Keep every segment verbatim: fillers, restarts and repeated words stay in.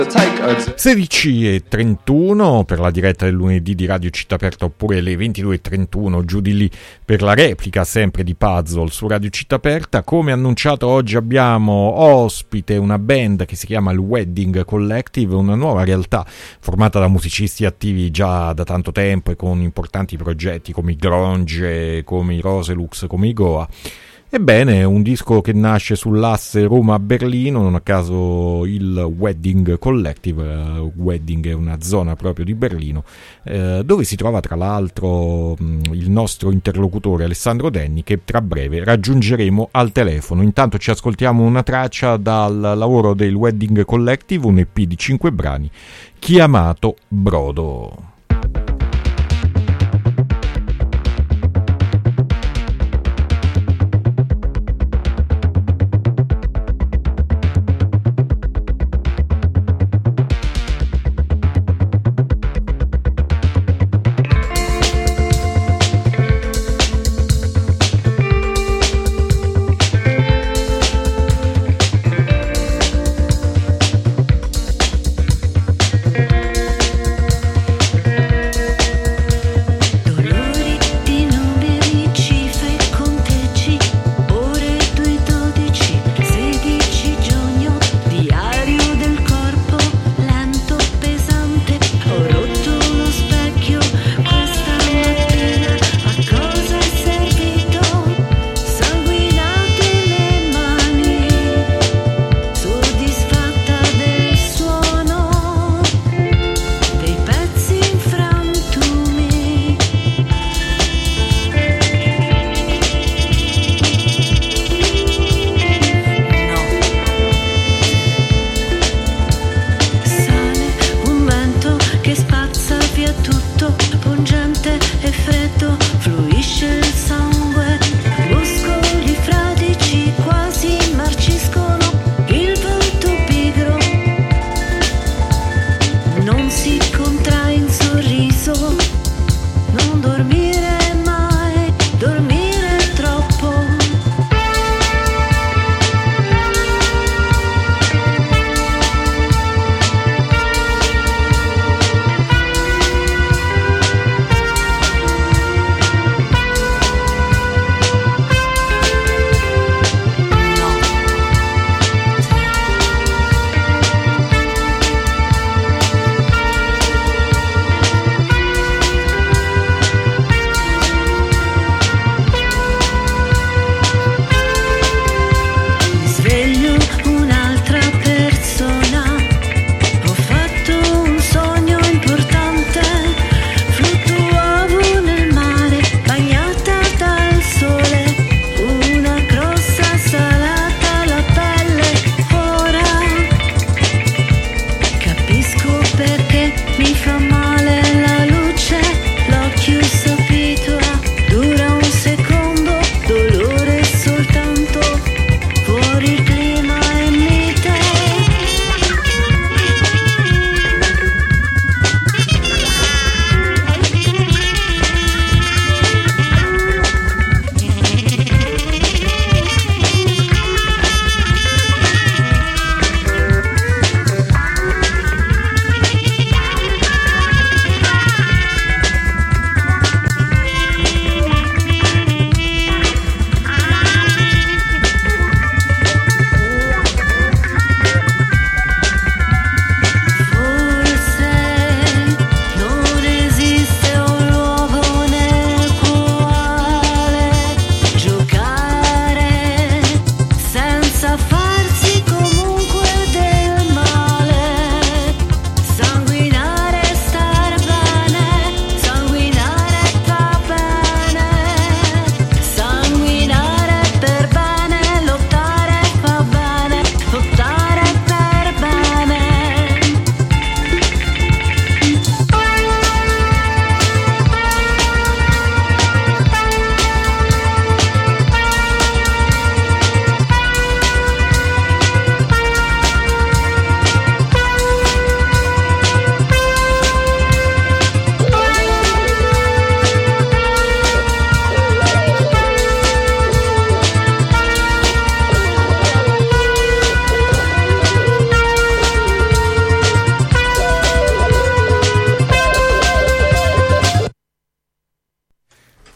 sedici e trentuno per la diretta del lunedì di Radio Città Aperta, oppure le ventidue e trentuno giù di lì per la replica sempre di Puzzle su Radio Città Aperta. Come annunciato, oggi abbiamo ospite una band che si chiama il Wedding Collective, una nuova realtà formata da musicisti attivi già da tanto tempo e con importanti progetti come i Grunge, come i Roselux, come i Goa. Ebbene, un disco che nasce sull'asse Roma-Berlino, non a caso il Wedding Collective. uh, Wedding è una zona proprio di Berlino, eh, dove si trova tra l'altro mh, il nostro interlocutore Alessandro Denni, che tra breve raggiungeremo al telefono. Intanto ci ascoltiamo una traccia dal lavoro del Wedding Collective, un E P di cinque brani chiamato Brodo.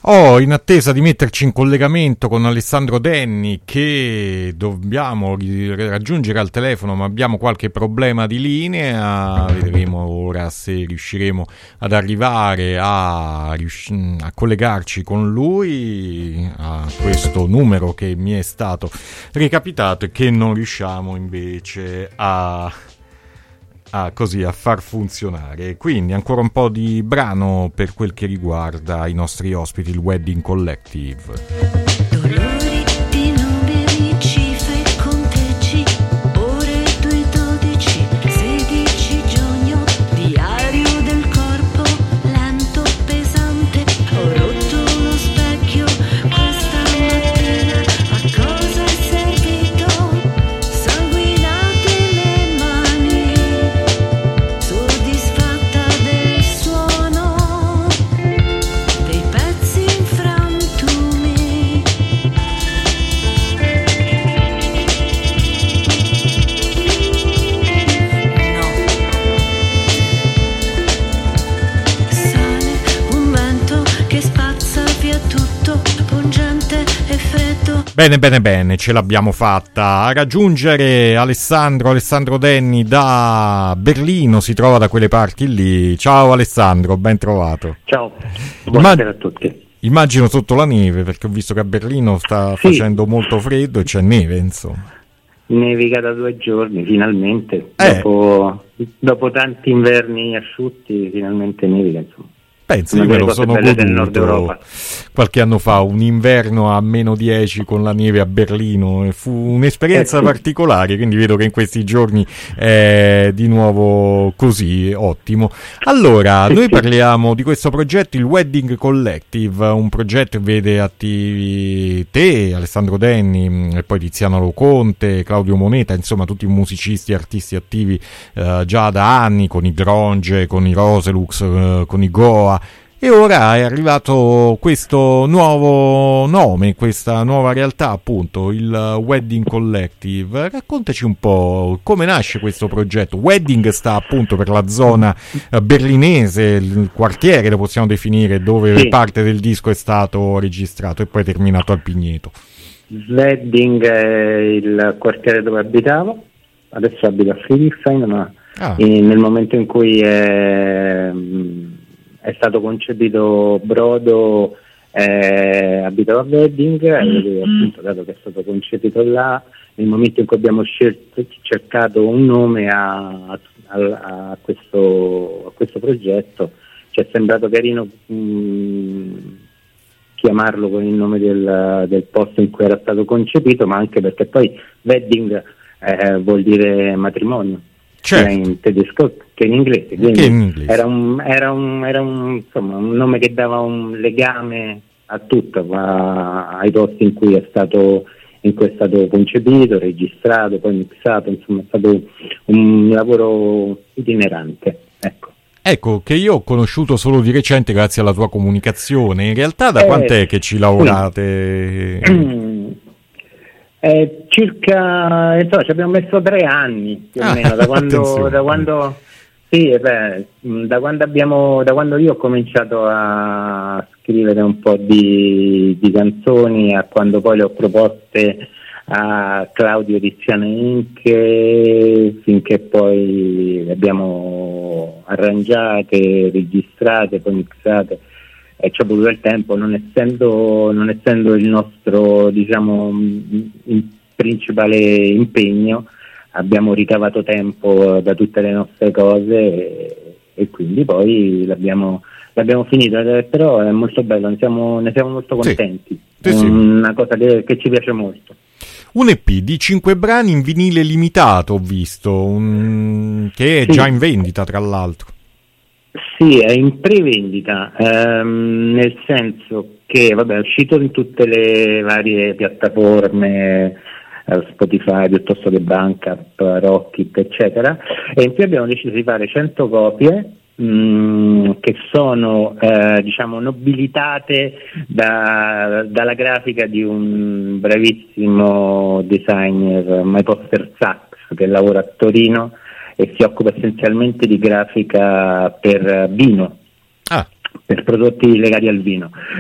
Oh, in attesa di metterci in collegamento con Alessandro Denni, che dobbiamo raggiungere al telefono, ma abbiamo qualche problema di linea. Vedremo ora se riusciremo ad arrivare a, a collegarci con lui a questo numero che mi è stato recapitato e che non riusciamo invece a... Ah, così a far funzionare. Quindi ancora un po' di brano per quel che riguarda i nostri ospiti, il Wedding Collective. Bene, bene, bene, ce l'abbiamo fatta a raggiungere Alessandro, Alessandro Denni da Berlino, si trova da quelle parti lì. Ciao Alessandro, ben trovato. Ciao, buonasera Immag- a tutti. Immagino sotto la neve, perché ho visto che a Berlino sta sì. facendo molto freddo e c'è neve, insomma. Nevica da due giorni, finalmente, eh. dopo, dopo tanti inverni asciutti, finalmente nevica, insomma. Penso, io me lo sono goduto qualche anno fa, un inverno a meno dieci con la neve a Berlino, e fu un'esperienza eh sì. particolare, quindi vedo che in questi giorni è di nuovo così, ottimo. Allora, noi parliamo di questo progetto, il Wedding Collective, un progetto che vede attivi te, Alessandro Denni, e poi Tiziano Loconte, Claudio Moneta, insomma tutti i musicisti e artisti attivi eh, già da anni, con i Gronge, con i Roselux, eh, con i Goa. E ora è arrivato questo nuovo nome, questa nuova realtà, appunto, il Wedding Collective. Raccontaci un po' come nasce questo progetto. Wedding sta appunto per la zona berlinese, il quartiere lo possiamo definire, dove sì. parte del disco è stato registrato e poi terminato al Pigneto. Wedding è il quartiere dove abitavo, adesso abito a Friedrichshain, ma ah. nel momento in cui è... è stato concepito Brodo, eh, abitavo a Wedding, e appunto dato che è stato concepito là, nel momento in cui abbiamo scelto, cercato un nome a, a, a, questo, a questo progetto, ci è sembrato carino mh, chiamarlo con il nome del, del posto in cui era stato concepito, ma anche perché poi Wedding eh, vuol dire matrimonio. Certo. Sia in tedesco che in inglese, quindi che in inglese. Era, un, era, un, era un, insomma, un nome che dava un legame a tutto, a, ai posti in cui è stato in cui è stato concepito, registrato, poi mixato, insomma è stato un lavoro itinerante, ecco. Ecco, che io ho conosciuto solo di recente grazie alla tua comunicazione. In realtà da eh, quant'è che ci lavorate? Sì. Eh, circa, insomma, ci abbiamo messo tre anni più o meno, ah, da quando, da quando sì, beh, da quando abbiamo, da quando io ho cominciato a scrivere un po' di, di canzoni, a quando poi le ho proposte a Claudio, Tiziano e Inche, finché poi le abbiamo arrangiate, registrate, poi mixate. E ci ha voluto il tempo, non essendo, non essendo il nostro, diciamo, in principale impegno, abbiamo ricavato tempo da tutte le nostre cose e, e quindi poi l'abbiamo, l'abbiamo finito, però è molto bello, ne siamo, ne siamo molto contenti, sì. Sì, è una cosa che, che ci piace molto. Un E P di cinque brani in vinile limitato, ho visto, un... che è sì. già in vendita tra l'altro. Sì, è in prevendita, ehm, nel senso che vabbè, è uscito in tutte le varie piattaforme, eh, Spotify piuttosto che Bandcamp, Rockit, eccetera, e in più abbiamo deciso di fare cento copie mh, che sono eh, diciamo nobilitate da, dalla grafica di un bravissimo designer, My Poster Sachs, che lavora a Torino e si occupa essenzialmente di grafica per vino, ah. per prodotti legati al vino.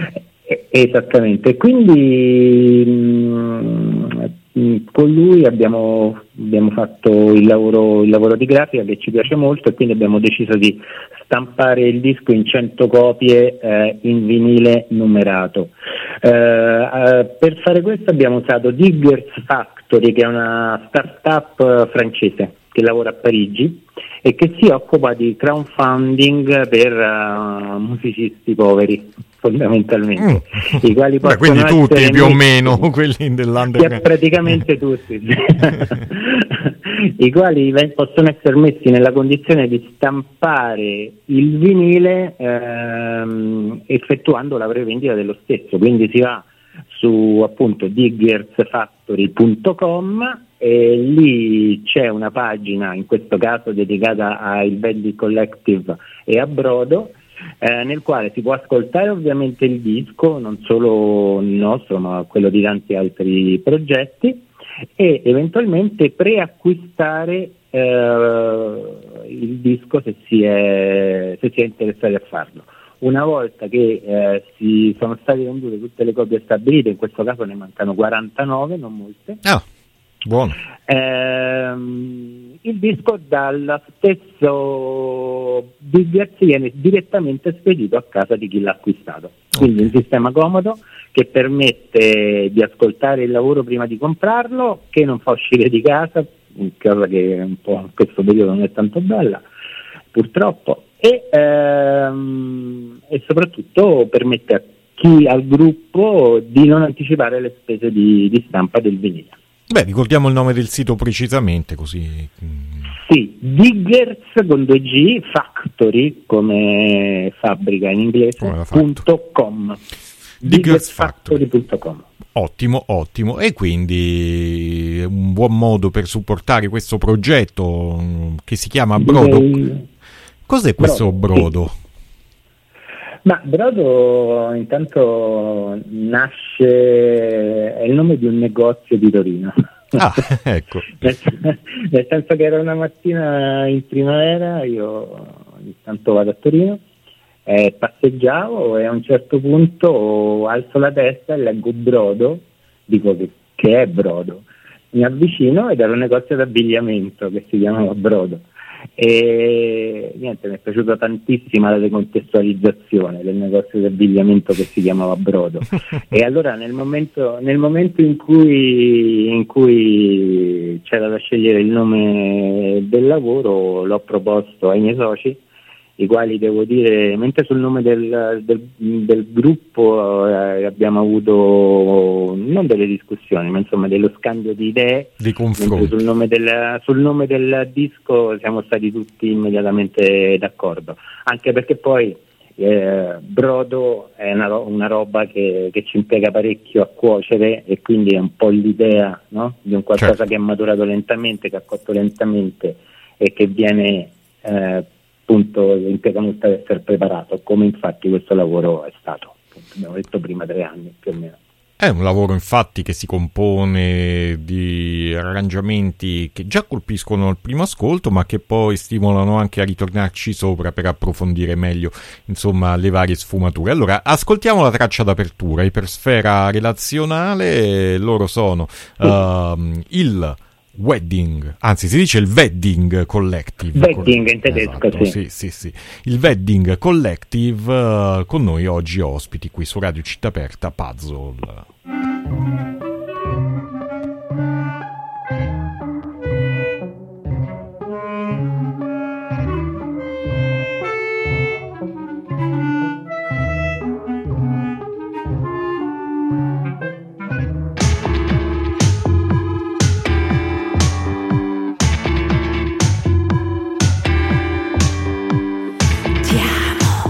Esattamente, quindi mh, mh, con lui abbiamo, abbiamo fatto il lavoro, il lavoro di grafica che ci piace molto, e quindi abbiamo deciso di stampare il disco in cento copie eh, in vinile numerato. Eh, eh, per fare questo abbiamo usato Diggers Factory, che è una startup francese che lavora a Parigi e che si occupa di crowdfunding per uh, musicisti poveri, fondamentalmente, mm. i quali Beh, quindi tutti più o meno quelli dell'underground, praticamente tutti i quali possono essere messi nella condizione di stampare il vinile ehm, effettuando la prevendita dello stesso. Quindi si va su appunto diggers factory punto com e lì c'è una pagina, in questo caso dedicata al Vending Collective e a Brodo, eh, nel quale si può ascoltare ovviamente il disco, non solo il nostro ma quello di tanti altri progetti, e eventualmente preacquistare eh, il disco se si è, se si è interessati a farlo. Una volta che eh, si sono state vendute tutte le copie stabilite, in questo caso ne mancano quarantanove, non molte. Ah, buono. Ehm, il disco dal stesso Diggers viene direttamente spedito a casa di chi l'ha acquistato. Quindi okay. Un sistema comodo che permette di ascoltare il lavoro prima di comprarlo, che non fa uscire di casa, cosa che un po' in questo periodo non è tanto bella, purtroppo. E, ehm, e soprattutto permette a chi al gruppo di non anticipare le spese di, di stampa del vinile. Beh, ricordiamo il nome del sito precisamente, così. Sì, Diggers con due G, Factory come fabbrica in inglese, punto com. diggers factory punto com. Ottimo, ottimo. E quindi un buon modo per supportare questo progetto che si chiama Brodo. Direi... Cos'è questo Brodo? Brodo? Sì. Ma Brodo intanto nasce, è il nome di un negozio di Torino. Ah, ecco. nel, nel senso che era una mattina in primavera, io ogni tanto vado a Torino, eh, passeggiavo e a un certo punto alzo la testa e leggo Brodo, dico che, che è Brodo, mi avvicino ed era un negozio d'abbigliamento che si chiamava Brodo. E niente, mi è piaciuta tantissima la decontestualizzazione del negozio di abbigliamento che si chiamava Brodo. E allora nel momento, nel momento in cui, in cui c'era da scegliere il nome del lavoro, l'ho proposto ai miei soci, i quali devo dire, mentre sul nome del, del, del gruppo eh, abbiamo avuto non delle discussioni, ma insomma dello scambio di idee, di confronto. Sul nome del, sul nome del disco siamo stati tutti immediatamente d'accordo, anche perché poi eh, Brodo è una, una roba che, che ci impiega parecchio a cuocere, e quindi è un po' l'idea, no? Di un qualcosa certo. Che è maturato lentamente, che ha cotto lentamente e che viene eh, appunto impiega molto ad essere preparato, come infatti questo lavoro è stato, abbiamo detto prima, tre anni più o meno. È un lavoro infatti che si compone di arrangiamenti che già colpiscono al primo ascolto, ma che poi stimolano anche a ritornarci sopra per approfondire meglio, insomma, le varie sfumature. Allora, ascoltiamo la traccia d'apertura. Ipersfera relazionale, loro sono uh, il Wedding, anzi si dice il Wedding Collective. Wedding in tedesco, esatto, sì. sì, sì, sì. Il Wedding Collective, uh, con noi oggi ospiti qui su Radio Città Aperta, Puzzle.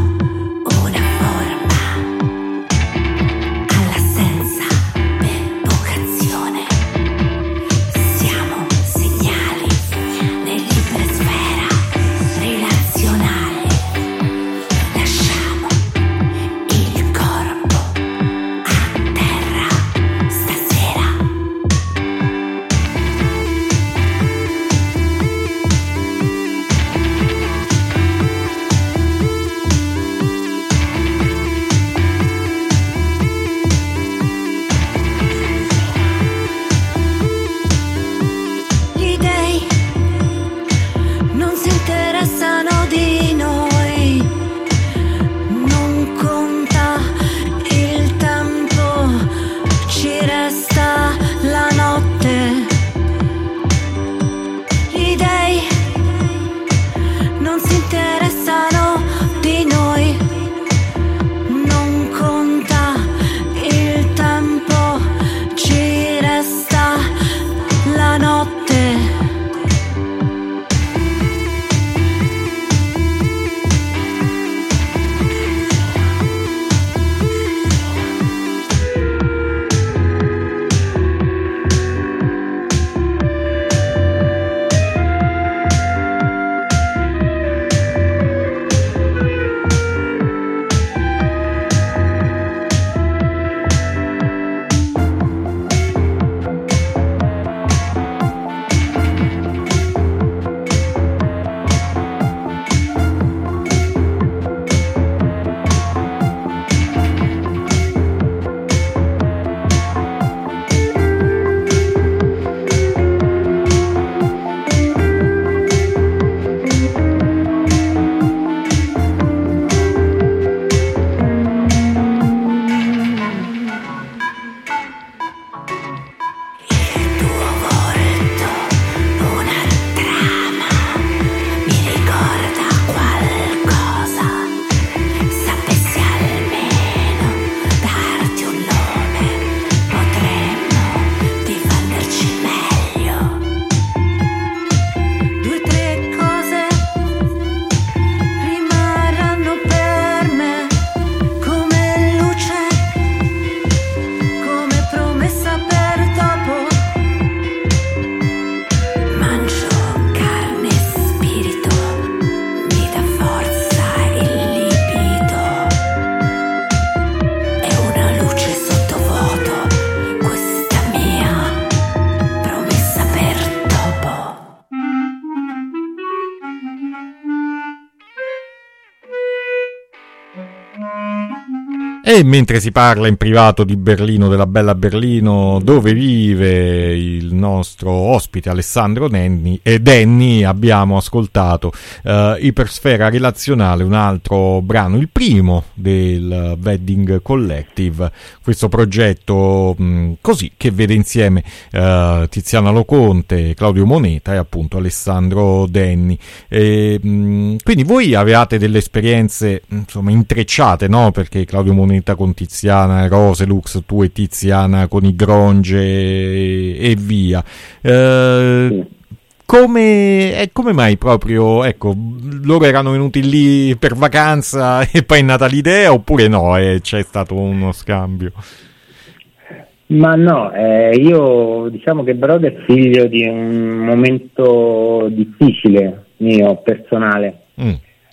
Una forma all'assenza per non si interessano di noi. Non conta il tempo, ci resta la notte. E mentre si parla in privato di Berlino, della bella Berlino, dove vive il nostro ospite Alessandro Denni, e Denni, abbiamo ascoltato uh, Ipersfera Relazionale, un altro brano, il primo del Wedding Collective, questo progetto mh, così che vede insieme uh, Tiziana Loconte, Claudio Moneta e appunto Alessandro Denni. E, mh, quindi voi avevate delle esperienze insomma intrecciate, no? Perché Claudio Moneta con Tiziana Roselux, tu e Tiziana con i Gronge e, e via. Eh, sì. Come, eh, come mai proprio, ecco, loro erano venuti lì per vacanza e poi è nata l'idea, oppure no, eh, c'è stato uno scambio? Ma no, eh, io diciamo che Brodo è figlio di un momento difficile mio, personale. Mm.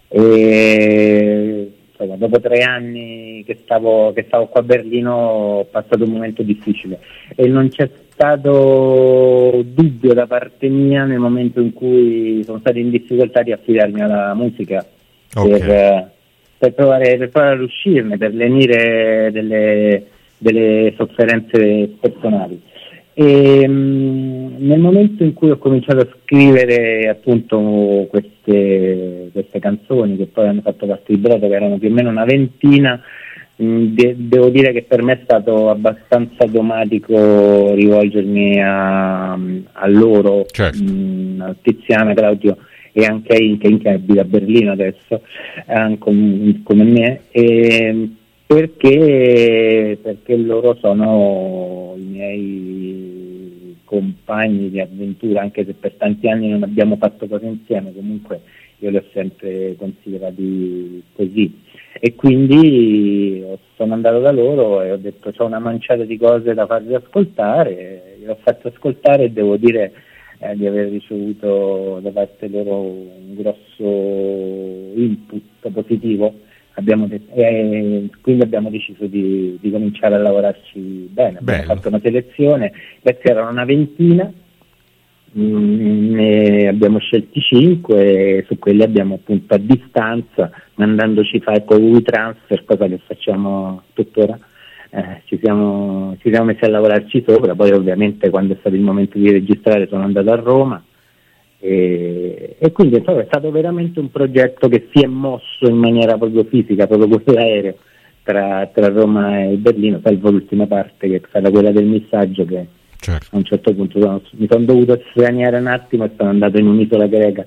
E dopo tre anni che stavo, che stavo qua a Berlino ho passato un momento difficile e non c'è stato dubbio da parte mia nel momento in cui sono stato in difficoltà di affidarmi alla musica, okay. per, per, provare, per provare ad uscirne, per lenire delle, delle sofferenze personali. E mh, nel momento in cui ho cominciato a scrivere appunto queste, queste canzoni che poi hanno fatto parte di Brodo, che erano più o meno una ventina, mh, de- devo dire che per me è stato abbastanza automatico rivolgermi a, a loro, certo. mh, a Tiziana, Claudio e anche a Inche, Inche abita a Berlino adesso, eh, come, come me, e, perché, perché loro sono i miei compagni di avventura, anche se per tanti anni non abbiamo fatto cose insieme, comunque io li ho sempre considerati così. E quindi sono andato da loro e ho detto c'ho una manciata di cose da farvi ascoltare, gliel'ho fatto ascoltare e devo dire eh, di aver ricevuto da parte loro un grosso input positivo. Abbiamo detto, eh, quindi abbiamo deciso di, di cominciare a lavorarci bene. Abbiamo Bello. fatto una selezione, questi erano una ventina, mh, ne abbiamo scelti cinque e su quelli abbiamo appunto a distanza, mandandoci file con WeTransfer, cosa che facciamo tuttora, eh, ci, siamo, ci siamo messi a lavorarci sopra. Poi ovviamente quando è stato il momento di registrare sono andato a Roma. E, e quindi insomma, è stato veramente un progetto che si è mosso in maniera proprio fisica, proprio con l'aereo tra, tra Roma e Berlino, salvo l'ultima parte che è stata quella del missaggio, che certo. a un certo punto sono, mi sono dovuto straniare un attimo e sono andato in un'isola greca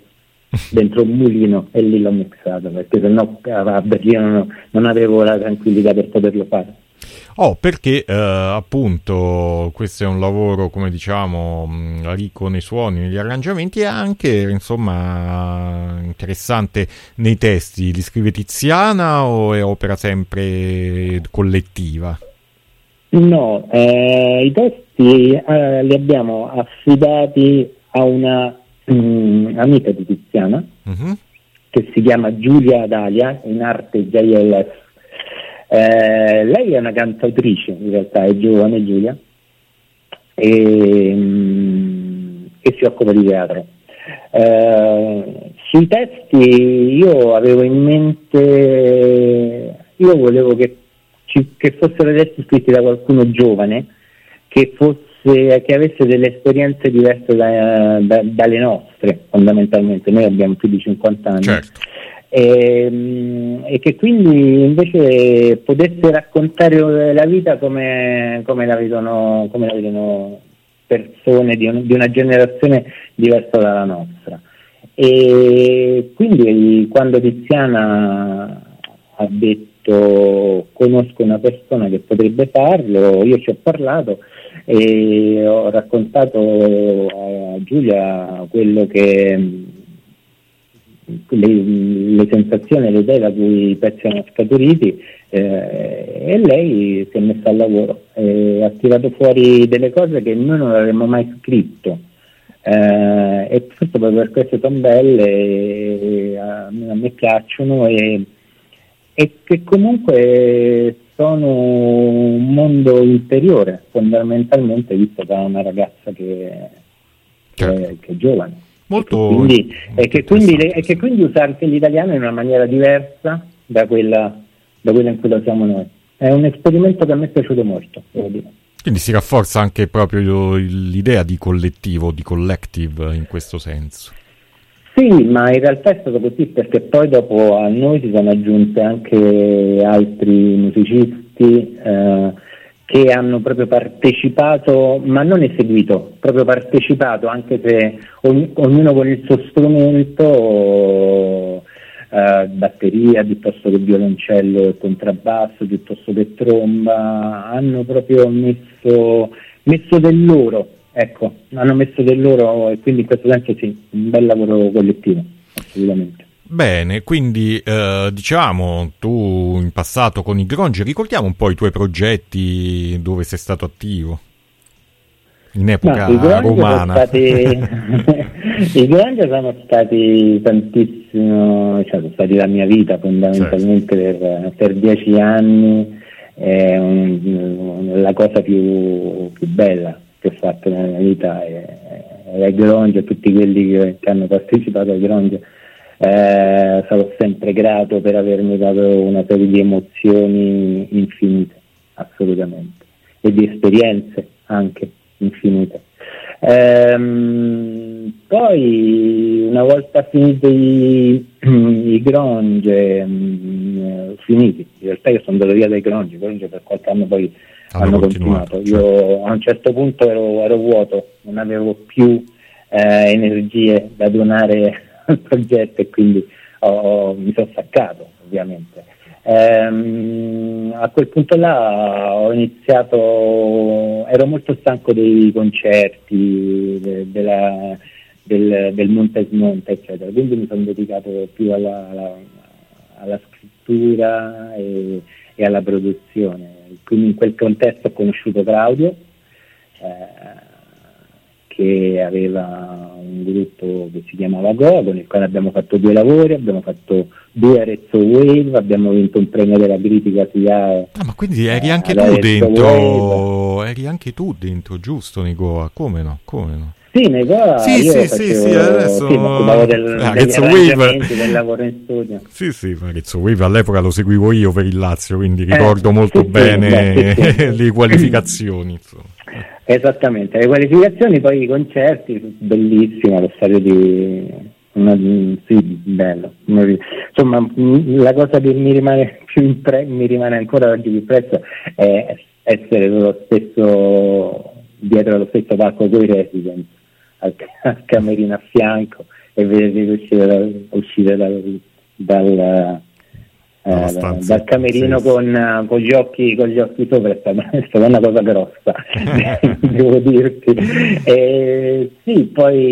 dentro un mulino e lì l'ho mixato, perché sennò a Berlino non, non avevo la tranquillità per poterlo fare. Oh, perché eh, appunto questo è un lavoro, come diciamo, mh, ricco nei suoni, negli arrangiamenti e anche, insomma, interessante nei testi. Li scrive Tiziana o è opera sempre collettiva? No, eh, i testi eh, li abbiamo affidati a una mh, amica di Tiziana, uh-huh. che si chiama Giulia Dalia, in arte J L S. Eh, lei è una cantautrice, in realtà è giovane Giulia, e, mh, e si occupa di teatro. Eh, sui testi io avevo in mente, io volevo che, ci, che fossero testi scritti da qualcuno giovane, che fosse, che avesse delle esperienze diverse da, da, dalle nostre, fondamentalmente. Noi abbiamo più di cinquanta anni. Certo. E, e che quindi invece potesse raccontare la vita come, come la vedono, come la vedono persone di, un, di una generazione diversa dalla nostra. E quindi quando Tiziana ha detto conosco una persona che potrebbe farlo, io ci ho parlato e ho raccontato a Giulia quello che Le, le sensazioni, le idee da cui i pezzi erano scaturiti, eh, e lei si è messa al lavoro e ha tirato fuori delle cose che noi non avremmo mai scritto, eh, e tutto proprio per questo sono belle, e a, a me piacciono e, e che comunque sono un mondo interiore fondamentalmente, visto da una ragazza che, certo. che, che è giovane. Molto, e, quindi, molto e, che quindi, e che quindi usa anche l'italiano in una maniera diversa da quella, da quella in cui lo usiamo noi. È un esperimento che a me è piaciuto molto, devo dire. Quindi si rafforza anche proprio l'idea di collettivo, di collective in questo senso. Sì, ma in realtà è stato così, perché poi dopo a noi si sono aggiunte anche altri musicisti eh, che hanno proprio partecipato, ma non eseguito, proprio partecipato, anche se ogn- ognuno con il suo strumento, eh, batteria piuttosto che violoncello e contrabbasso, piuttosto che tromba, hanno proprio messo, messo del loro, ecco, hanno messo del loro, e quindi in questo senso sì, un bel lavoro collettivo, assolutamente. Bene, quindi eh, diciamo tu in passato con i Grongi, ricordiamo un po' i tuoi progetti, dove sei stato attivo in epoca no, romana. Stati, i Grongi sono stati tantissimo, cioè sono stati la mia vita fondamentalmente, certo. per, per dieci anni, è un, la cosa più, più bella che ho fatto nella mia vita è, è il Grongi e tutti quelli che, che hanno partecipato ai Grongi. Eh, sarò sempre grato per avermi dato una serie di emozioni infinite, assolutamente, e di esperienze anche infinite. Ehm, poi una volta finiti i, i Gronge, mh, finiti, in realtà io sono andato via dai Gronge, Gronge per qualche anno poi hanno, hanno continuato, continuato. Io certo. A un certo punto ero, ero vuoto, non avevo più eh, energie da donare al progetto e quindi ho, mi sono staccato, ovviamente. Ehm, a quel punto là ho iniziato, ero molto stanco dei concerti, de, della, del, del monte e smonte, eccetera, quindi mi sono dedicato più alla, alla, alla scrittura e, e alla produzione. Quindi in quel contesto ho conosciuto Claudio, eh, che aveva un gruppo che si chiamava Go, con il quale abbiamo fatto due lavori, abbiamo fatto due Arezzo Wave, abbiamo vinto un premio della critica S I A E. Ah, ma quindi eri anche tu dentro, Wave. eri anche tu dentro, giusto, nei Goa? Come no? Come no? Sì, nei Goa sì, io sì, facevo, sì, sì, adesso sì, mi occupavo del, ah, degli arrangiamenti, del lavoro in studio. Sì, sì, Arezzo Wave all'epoca lo seguivo io per il Lazio, quindi ricordo eh, molto sì, bene sì, sì. le qualificazioni, insomma. Esattamente, le qualificazioni, poi i concerti, bellissimo, lo stadio di una, sì, bello. Insomma, la cosa che mi rimane più impre- mi rimane ancora oggi più presso è essere lo stesso, dietro allo stesso palco con i Residents, al, al camerino a fianco, e vederli uscire dal, uscire dal, dal Eh, dal camerino sì, con, con gli occhi con gli occhi sopra è stata, è stata una cosa grossa devo dirti. E, sì,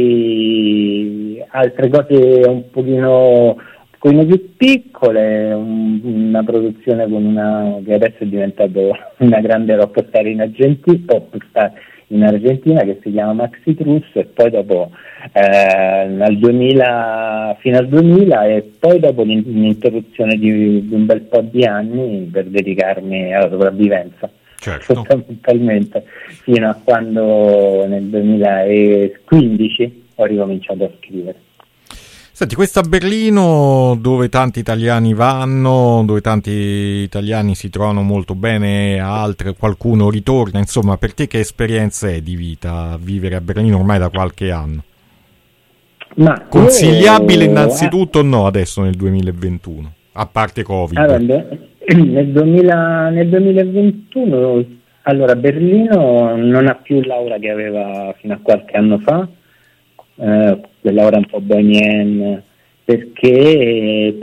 poi altre cose un pochino, un pochino più piccole, un, una produzione con una che adesso è diventato una grande rock star in Argentina, pop star in Argentina, che si chiama Maxi Truss, e poi dopo eh, nel duemila fino al duemila, e poi dopo un'interruzione di, di un bel po' di anni per dedicarmi alla sopravvivenza, certo, fondamentalmente, fino a quando nel duemilaquindici ho ricominciato a scrivere. Senti, questa Berlino dove tanti italiani vanno, dove tanti italiani si trovano molto bene, altre qualcuno ritorna, insomma, per te che esperienza è di vita vivere a Berlino ormai da qualche anno? Ma consigliabile io... innanzitutto o no adesso nel duemilaventuno, a parte Covid? Allora, nel, duemila, nel duemilaventuno, allora Berlino non ha più l'aura che aveva fino a qualche anno fa, eh, quell'aura un po' bohemienne, perché,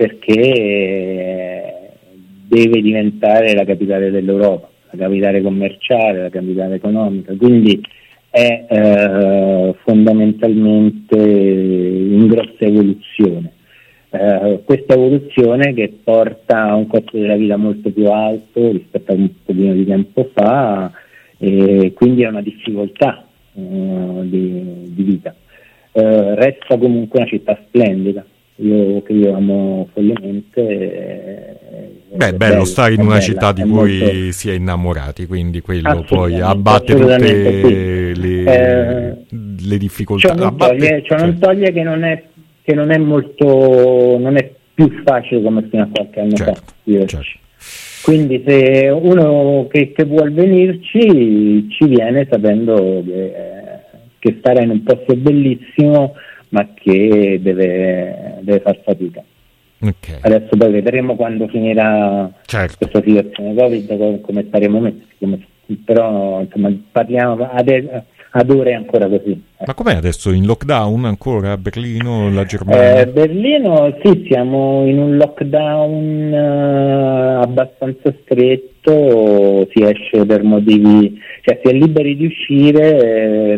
perché deve diventare la capitale dell'Europa, la capitale commerciale, la capitale economica, quindi è eh, fondamentalmente in grossa evoluzione. Eh, questa evoluzione che porta a un costo della vita molto più alto rispetto a un pochino di tempo fa, e quindi è una difficoltà eh, di, di vita. Eh, resta comunque una città splendida, io che io amo follemente. Eh, Beh, è bello stare in una bella, città di cui molto... si è innamorati, quindi quello poi abbatte tutte sì. le, eh, le difficoltà. Ciò non toglie, ciò non toglie che non è che non è molto, non è più facile come fino a qualche anno certo, fa. Io certo. Quindi se uno che, che vuol venirci ci viene sapendo che, che stare in un posto bellissimo, ma che deve, deve far fatica. Okay. Adesso poi vedremo quando finirà certo. questa situazione Covid come staremo messi, come, però insomma parliamo ad, ad ore ancora così. Ma com'è adesso, in lockdown ancora a Berlino, la Germania? Eh, Berlino sì, siamo in un lockdown uh, abbastanza stretto, si esce per motivi, cioè si è liberi di uscire, eh,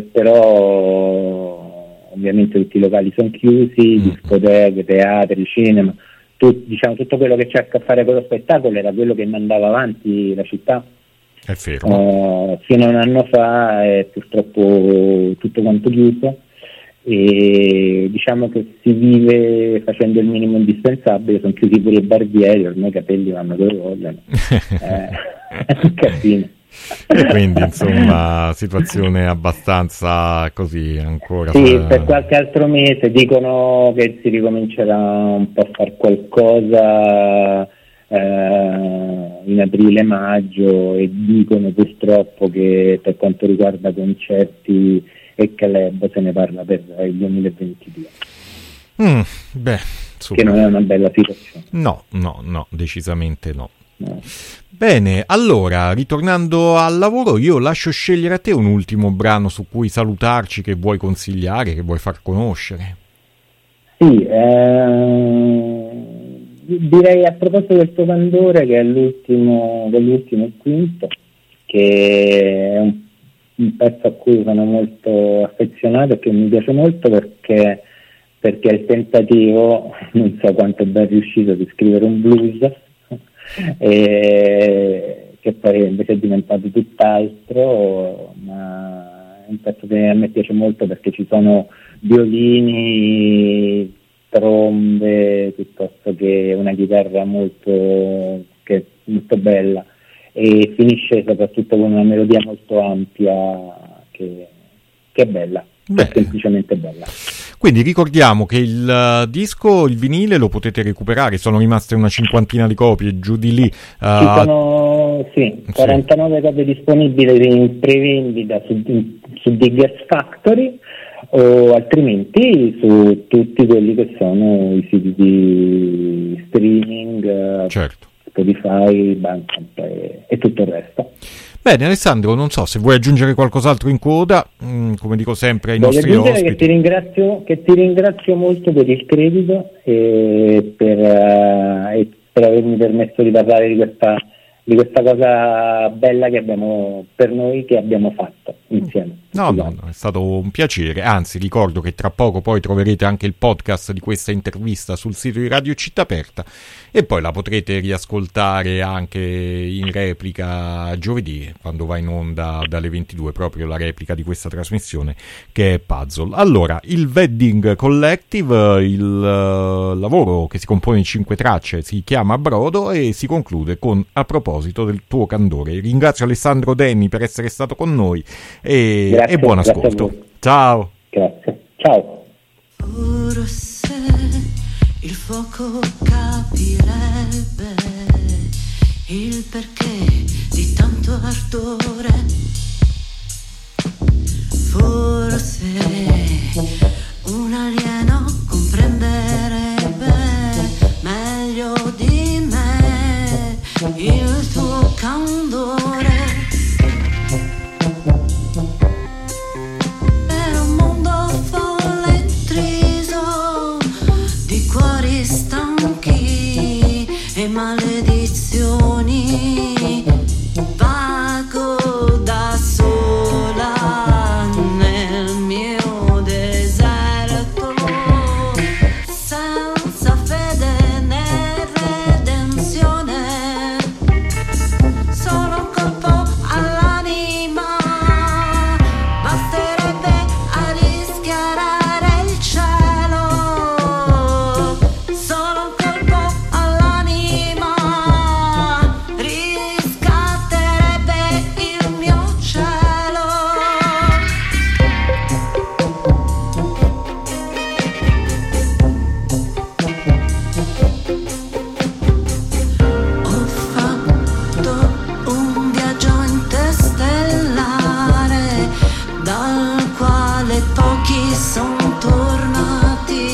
però ovviamente tutti i locali sono chiusi, mm. discoteche, teatri, cinema, tu, diciamo tutto quello che c'è a che fare con lo spettacolo era quello che mandava avanti la città. È fermo. Uh, fino a un anno fa è purtroppo tutto quanto chiuso, e diciamo che si vive facendo il minimo indispensabile, sono chiusi pure i barbieri, ormai i capelli vanno dove vogliono. eh, è un casino. E quindi insomma situazione abbastanza così ancora. Sì, per... per qualche altro mese dicono che si ricomincerà un po' a fare qualcosa eh, in aprile-maggio, e dicono purtroppo che per quanto riguarda concerti e club se ne parla per il duemilaventidue. Mm, beh, che non è una bella situazione. No, no, no, decisamente no. no. Bene, allora, ritornando al lavoro, io lascio scegliere a te un ultimo brano su cui salutarci, che vuoi consigliare, che vuoi far conoscere. Sì, eh, direi a proposito del tuo Pandore, che è l'ultimo, dell'ultimo il quinto, che è un, un pezzo a cui sono molto affezionato e che mi piace molto perché, perché è il tentativo, non so quanto ben riuscito, di scrivere un blues, e che poi invece è diventato tutt'altro, ma è un pezzo che a me piace molto perché ci sono violini, trombe, piuttosto che una chitarra molto, che è molto bella, e finisce soprattutto con una melodia molto ampia che, che è bella, è semplicemente bella. Quindi ricordiamo che il uh, disco, il vinile, lo potete recuperare, sono rimaste una cinquantina di copie giù di lì. Uh, Ci sono sì, quarantanove sì. copie disponibili in prevendita su, su Diggers Factory, o altrimenti su tutti quelli che sono i siti di streaming, certo. Spotify, Bandcamp e, e tutto il resto. Bene, Alessandro, non so se vuoi aggiungere qualcos'altro in coda, mm, come dico sempre ai Voglio nostri aggiungere ospiti. Che ti ringrazio, che ti ringrazio molto per il credito e per, uh, e per avermi permesso di parlare di questa, di questa cosa bella che abbiamo per noi, che abbiamo fatto insieme. No, no, no, è stato un piacere, anzi ricordo che tra poco poi troverete anche il podcast di questa intervista sul sito di Radio Città Aperta e poi la potrete riascoltare anche in replica giovedì, quando va in onda dalle ventidue, proprio la replica di questa trasmissione che è Puzzle. Allora, il Wedding Collective, il uh, lavoro che si compone di cinque tracce, si chiama Brodo e si conclude con A proposito del tuo candore. Ringrazio Alessandro Denni per essere stato con noi e, grazie, e buon ascolto. Ciao. Grazie. Ciao. Forse il fuoco capirebbe il perché di tanto ardore. Forse un alieno comprenderebbe meglio di me il tuo candore. Era un mondo folle intriso di cuori stanchi e maledizioni. Vago da sola nel mio deserto, senza fede né redenzione. Solo un colpo all'anima basterebbe a rischiarare il cielo. Solo un colpo all'anima riscatterebbe il mio cielo. Ho fatto un viaggio interstellare dal quale pochi son tornati.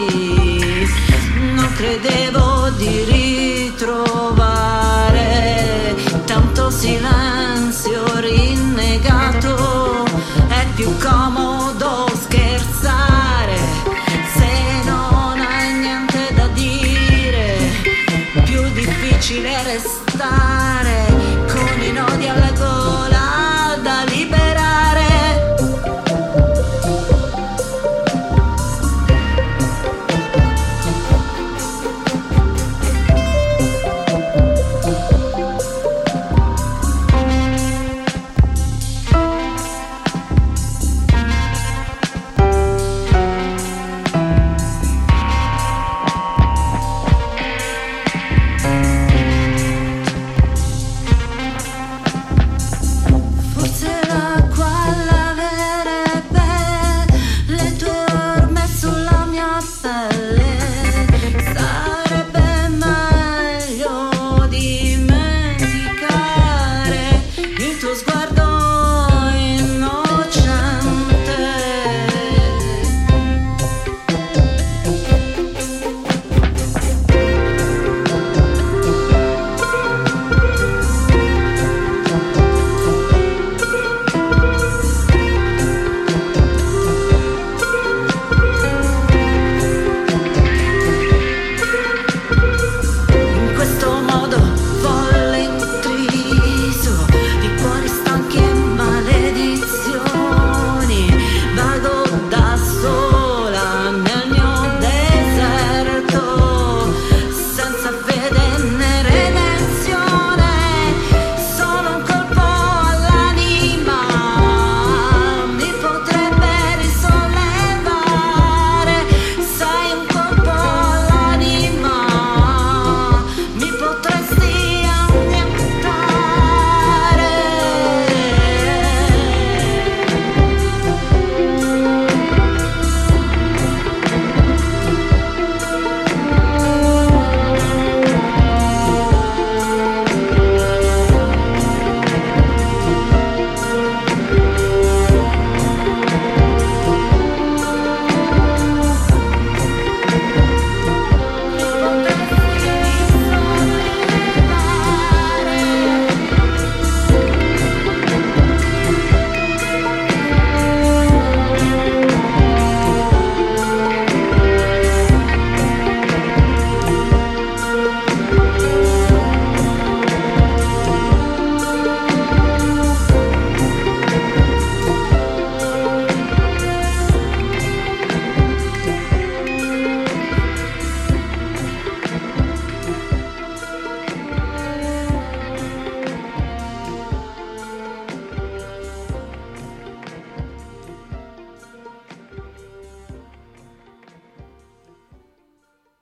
Non credevo di ritrovare tanto silenzio rinnegato. È più comodo scherzare se non hai niente da dire. Più difficile restare con i nodi alla gola.